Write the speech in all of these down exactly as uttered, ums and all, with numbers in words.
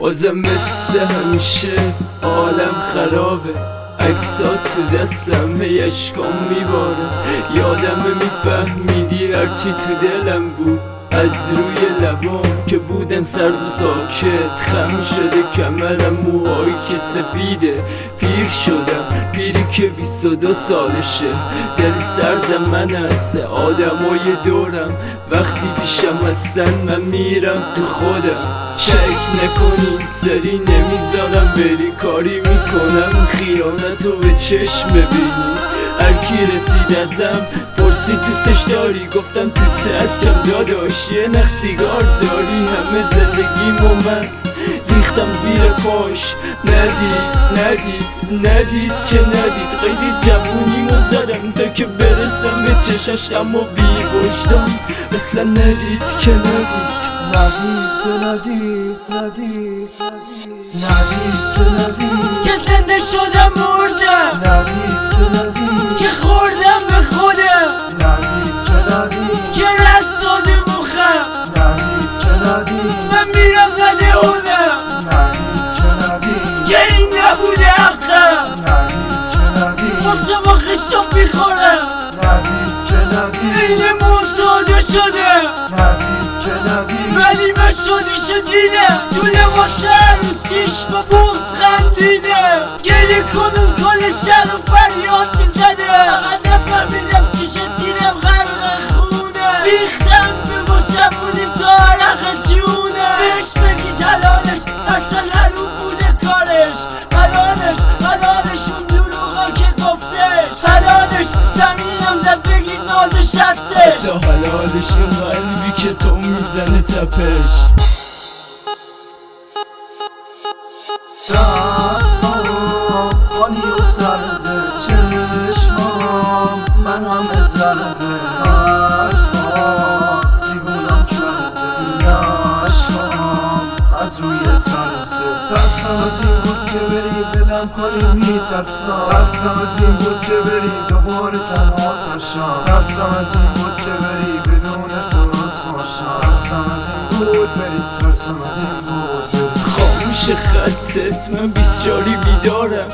بازم مثل همیشه عالم خرابه، عکسات تو دستم هی اشکام میباره. یادمه میفهمیدی هرچی تو دلم بود از روی لبام که بودن سرد و ساکت. خم شده کمرم، موهایی که سفیده. پیر شدم، پیری که بیست و دو سالشه. دل سردم من از آدمای دورم، وقتی پیشم هستن من میرم تو خودم. شک نکن این سری نمیذارم بری، کاری میکنم خیانتو به چشم ببینی. هرکی رسید ازم پرسید دوستش داری، گفتم تو ترکم داداش یه نخ سیگار داری. همه زندگیمو من ریختم زیر پاش، ندید ندید ندید که ندید. قید جوونیمو زدم تا که برسم به چشاش، اما بی وجدان اصلا ندید که ندید. ندید که ندید ندید ندید که ندید که زنده شدم مردم، ندید که ندید که خوردم به خودم، ندید که ندید که رد داده مخم، ندید که ندید من میرم ندهونم، ندید که ندید که این نبوده حقم. ندید که ندید قرصم و خشتاب میخورم، ندید که ندید این معتاده شده، ندید که ندید ولی من شادیشو دیدم. تو لباس عروسیش با بوز خندیدم، گریه کنون کل شهر و فریاد میزده. فقط نفهمیدم چی شد دیدم غرق خونه، ریختم به ما شبونیم تا عرق جونه. بهش بگید حلالش هرچند حروم بوده کارش، حلالش حلالش اون دروغا که گفتش، حلالش زمینم زد بگید نازش هستش. تا حلالش اون قلبی که تو میزنه تپش. دستام خالی و سرده، چشمام من همه درده. حرفا دیوونم کرده، این عشقام از روی ترسه. ترسم از این بود که بری بلم کنی میترسم، ترسم از این بود که بری دوباره تنها ترشم، ترسم از این بود که بری بدون تو رسواشم، ترسم از این بود بری، ترسم از این بود بری. خاموش خطت من بیسیاری بیدارم،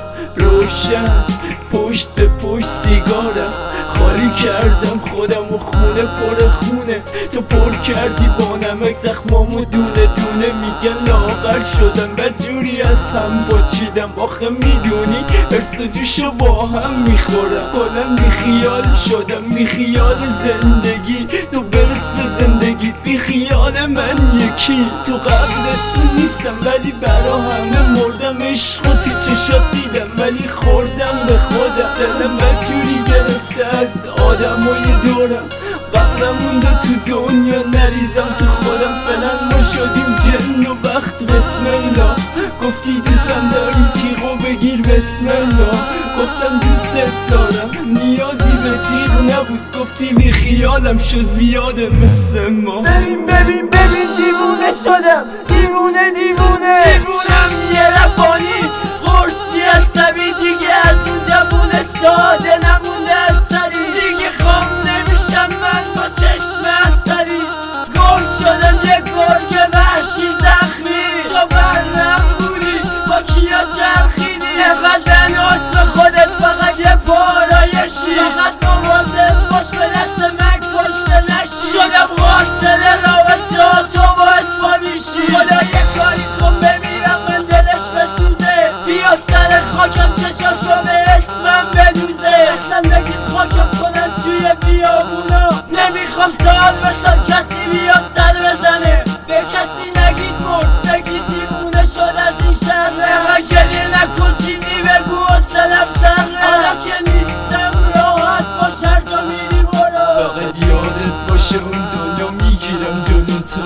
روشن پشت به پشت سیگارم. خالی کردم خودم و خونه پر خونه، تو پر کردی با نمک زخمامو دونه دونه. میگن لاغر شدم بدجوری از هم پاچیدم، آخه میدونی ارس و جوشو با هم میخورم. کلن بی خیال شدم، بی خیال زندگی. تو برس به زندگی بی خیال من یکی. تو قبل نیستم ولی برا همه مردم. عشق و تو چشات دیدم ولی خوردم به خودم. دلم بدجوری گرفته از آدمای دورم، قبلم مونده تو دنیا نریزم تو خودم. فعلا ما شدیم جن و بخت بسم الله. گفتی دوستم داری تیغو بگیر بسم الله. گفتم دوست دارم نیازی به تیغ نبود، گفتی بی خیالم شو زیاده مثل ما. ببین ببین ببین دیوونه شدم، دیوونه دیوونه دیوونم یه رفانی. قرصی عصبی دیگه از اون جوون ساده نمونده اثری. دیگه خام نمیشم من با چشم اثری. گل شدم یه گرگ وحشی زخمی. تو برنم بودی با کیا چرخیدی. اینقدر ناز به خودت فقط یه پارایشی. فقط مواظب باش به دست من کشته نشی. شدم قاتل رابطه تو با اسپانیشی. خدا یه کاری کن بمیرم من دلش بسوزه. بیاد سر خاکم چشاشو به اسمم بدوزه. اصلا بگید خاکم کنن توی بیابونا. نمیخوام سال به سال کسی بیاد سر بزنه. به کسی نگید مرد، بگید دیوونه شد از این شهر. نقا گریه نکن چیزی بگو حسنم سره. حالا که نیستم راحت باش هر جا میری برو. فقط یادت باشه اون دنیا میگیرم جلو تو.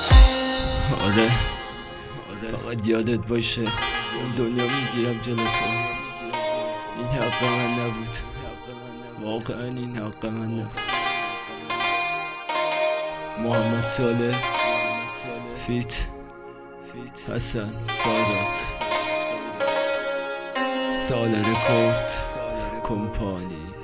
آره فقط یادت باشه اون دنیا میگیرم جلو تو. این حق من نبود، واقعا این حق من نبود. محمد صالح فیت حسن سادات، سال رکورد کمپانی.